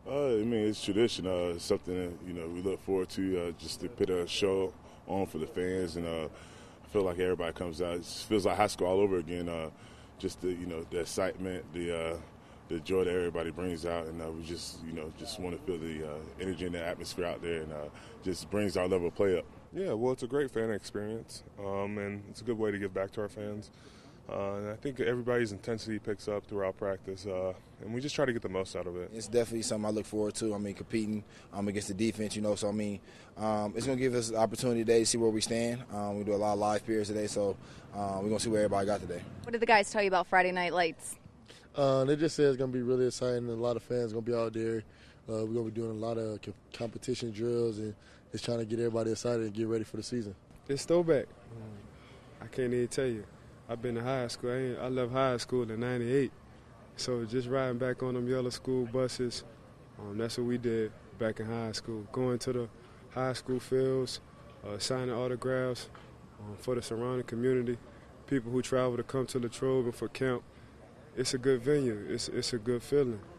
I mean, it's tradition. It's something that, we look forward to just to put a show on for the fans, and I feel like everybody comes out. It feels like high school all over again. Just the excitement, the joy that everybody brings out, and we just want to feel the energy and the atmosphere out there, and just brings our level of play up. Yeah, well, it's a great fan experience, and it's a good way to give back to our fans. And I think everybody's intensity picks up throughout practice, and we just try to get the most out of it. It's definitely something I look forward to. I mean, competing against the defense, so, it's going to give us the opportunity today to see where we stand. We do a lot of live periods today, so we're going to see where everybody got today. What did the guys tell you about Friday Night Lights? They just said it's going to be really exciting, and a lot of fans going to be out there. We're going to be doing a lot of competition drills and just trying to get everybody excited and get ready for the season. It's throwback. I can't even tell you. I've been to high school. I left high school in '98. So just riding back on them yellow school buses, that's what we did back in high school. Going to the high school fields, signing autographs for the surrounding community, people who travel to come to Latrobe and for camp. It's a good venue. It's a good feeling.